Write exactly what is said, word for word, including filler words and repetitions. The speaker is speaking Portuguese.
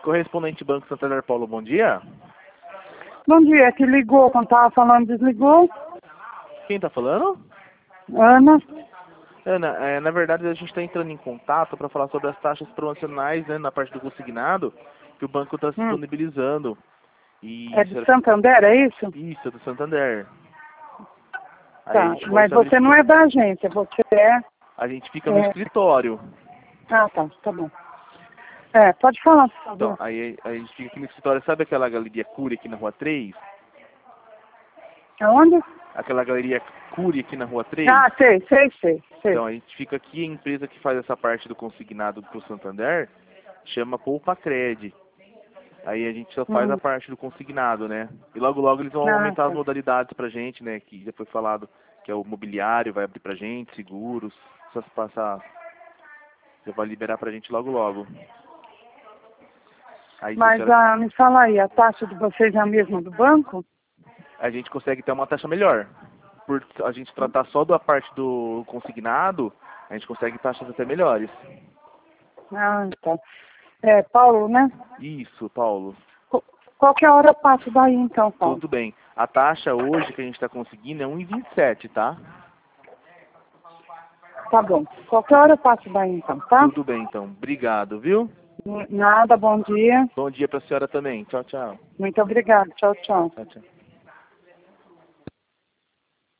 Correspondente Banco Santander, Paulo, bom dia. Bom dia, que ligou, quando estava falando, desligou. Quem está falando? Ana. Ana, é, na verdade a gente está entrando em contato para falar sobre as taxas promocionais, né, na parte do consignado, que o banco está Hum. disponibilizando. E É de Santander, é isso? Isso, é do Santander. Aí Tá, a gente mas pode você abrir- não é da agência, você é... A gente fica no É. escritório. Ah, tá, tá bom. É, pode falar, por Então, favor. aí a gente fica aqui no escritório, sabe aquela galeria Cury aqui na Rua três? Aonde? Aquela galeria Cury aqui na Rua três? Ah, sei, sei, sei, sei. Então, a gente fica aqui, a empresa que faz essa parte do consignado pro Santander chama Poupa Cred. Aí a gente só faz a Hum. parte do consignado, né? E logo logo eles vão Ah, aumentar tá. as modalidades pra gente, né? Que já foi falado que é o mobiliário, vai abrir pra gente, seguros, só se passar, já vai liberar pra gente logo logo. Aí se a Mas senhora- ah, me fala aí, a taxa de vocês é a mesma do banco? a gente consegue ter uma taxa melhor. Por a gente tratar só da parte do consignado, a gente consegue taxas até melhores. Ah, tá. É, Paulo, né? Isso, Paulo. Qu- Qualquer hora eu passo daí então, Paulo. Tudo bem. A taxa hoje que a gente está conseguindo é um vírgula vinte e sete, tá? Tá bom. Qualquer hora eu passo daí então, tá? Tudo bem, então. Obrigado, viu? Nada, bom dia. Bom dia para a senhora também. Tchau, tchau. Muito obrigada. Tchau, tchau. Tchau, tchau.